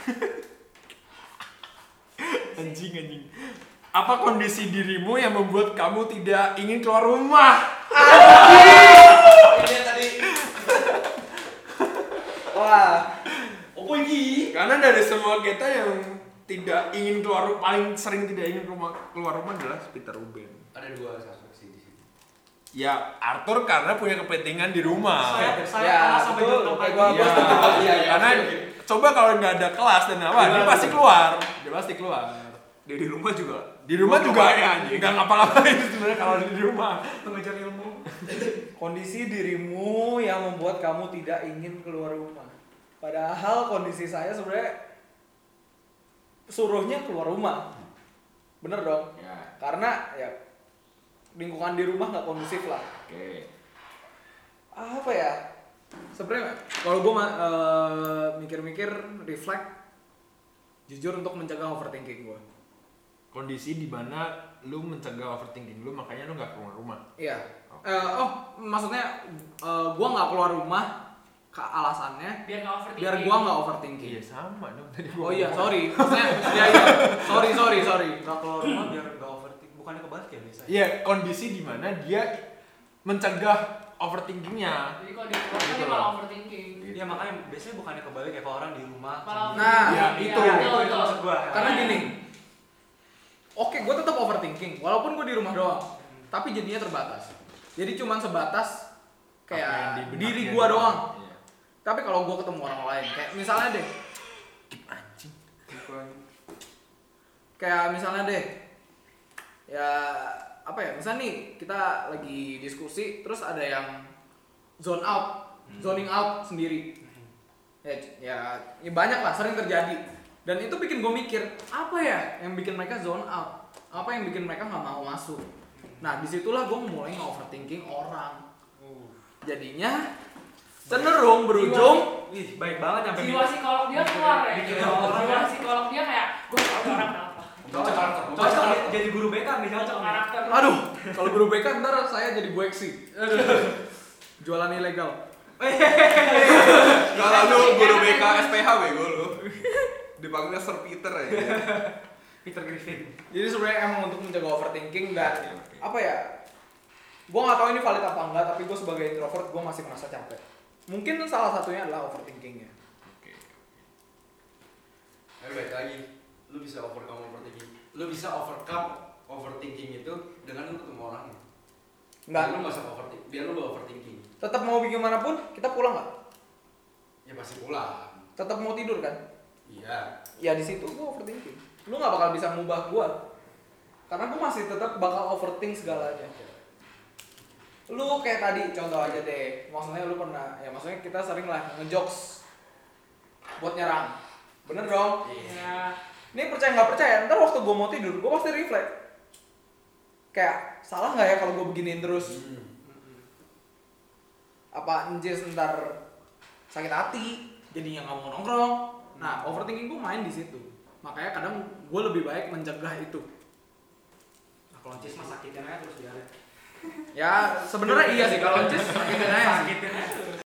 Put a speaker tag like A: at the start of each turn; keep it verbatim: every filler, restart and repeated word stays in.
A: Anjing anjing. Apa kondisi dirimu yang membuat kamu tidak ingin keluar rumah?
B: Ini tadi.
C: Wah.
B: Apa ini?
A: Karena dari semua kita yang tidak ingin keluar rumah, paling sering tidak ingin rumah, keluar rumah adalah Peter Ruben.
B: Ada dua suspek sih di sini.
A: Ya Arthur karena punya kepentingan di rumah.
D: Saya saya
C: Ya,
D: kalah sampai
C: betul.
D: jam
C: Kayak
D: pagi.
C: gua-
A: Iya,
B: Iya, iya,
A: karena
B: oke, oke.
A: coba kalau nggak ada kelas dan apa, dia
B: Gimana
A: pasti
B: tuh?
A: keluar, dia pasti keluar.
E: Dia di rumah juga.
A: Di rumah juga
E: ya anjing.
A: nggak ngapa-ngapain sebenarnya kalau di rumah.
D: Mengejar ilmu.
C: Kondisi dirimu yang membuat kamu tidak ingin keluar rumah. Padahal kondisi saya sebenarnya suruhnya keluar rumah. Bener dong?
A: Ya,
C: Karena ya lingkungan di rumah nggak kondusif lah.
A: oke.
C: Apa ya? Sebenarnya kalau gue uh, mikir-mikir, reflect, jujur untuk mencegah overthinking gue.
A: Kondisi di mana lu mencegah overthinking lu, makanya lu nggak keluar rumah.
C: Iya. Eh, oh, maksudnya uh, gue nggak keluar rumah. Ke alasannya
D: Biar nggak overthinking.
C: biar gua nggak overthinking.
A: Iya sama dong tadi gua.
C: Oh iya, sorry. Maksudnya ya iya. Sorry, sorry, sorry.
D: Nggak keluar rumah biar nggak overthinking. Bukannya kebalik ya biasanya?
A: Iya, kondisi di mana dia mencegah overthinkingnya.
D: Jadi kalau dia keluar kan
A: Gitu
D: dia
A: loh.
D: malah overthinking.
E: Iya makanya biasanya bukannya kebalik ya kalau orang di rumah.
D: Malah
C: Nah,
A: ya,
D: iya,
A: itu.
D: iya,
E: itu, itu maksud gua.
C: Karena gini. Oke, gue tetap overthinking walaupun gue di rumah doang. Tapi jadinya terbatas. Jadi cuman sebatas
A: Apa yang
C: kayak
A: di benak
C: diri
A: dia
C: gue doang.
A: Iya.
C: Tapi kalau gue ketemu orang lain, kayak misalnya deh,
A: Anjing.
C: kayak misalnya deh, ya apa ya? Misalnya nih kita lagi diskusi, terus ada yang zone out, zoning out sendiri. Ya, ya, ya banyak lah, sering terjadi. Dan itu bikin gue mikir, apa ya yang bikin mereka zone out? Apa yang bikin mereka nggak mau masuk? Nah, disitulah gue mulai nge-overthinking orang. Jadinya cenderung berujung.
E: Ih, baik banget sampai
D: Jiwa psikolog dia keluar ya.
E: bikin
D: Jiwa
E: orang
D: jiwa
E: ya.
D: psikolog dia kayak gue tau nih orang kenapa.
B: Cocok karakter.
E: Cocok jadi guru B K nih
D: Cocok
E: cocok.
D: karakter.
C: Aduh, kalau guru B K ntar saya jadi Bu Eksi. Jualan ilegal.
E: Kalau lu guru B K S P H bego lu. Dipanggilnya Sir Peter aja.
D: Peter Griffin.
C: Jadi sebenarnya emang untuk mencegah overthinking dan
A: Oke, oke.
C: apa ya? Gue nggak tahu ini valid apa enggak, tapi gue sebagai introvert gue masih merasa capek. Mungkin salah satunya adalah overthinkingnya.
A: Oke.
B: Tapi baik lagi, lu bisa overcome overthinking. Lu bisa overcome overthinking itu dengan lu ketemu orangnya.
C: Nggak,
B: Biar lu nggak usah overthinking. Biar lu nggak overthinking.
C: tetap mau bagaimanapun kita pulang nggak?
B: Ya pasti pulang.
C: Tetap mau tidur kan?
B: Iya.
C: Ya di situ gue overthinking. Lu nggak bakal bisa ngubah gue, karena gue masih tetap bakal overthink segalanya. Lu kayak tadi contoh aja deh, maksudnya lu pernah, ya maksudnya kita sering lah ngejokes buat nyerang, bener dong?
D: Ya.
C: Ini percaya nggak percaya, ntar waktu gue mau tidur, gue pasti reflect. Kayak salah nggak ya kalau gue beginiin terus?
B: Hmm.
C: Apa Enjes ntar sakit hati, jadinya nggak mau nongkrong. Nah, overthinking gue main di situ. Makanya kadang gue lebih baik mencegah itu.
D: Nah, kalau Cis mah sakitin aja terus biarin.
C: Ya sebenarnya iya sih kalau Enjes sakitin aja.
D: Sakitin aja.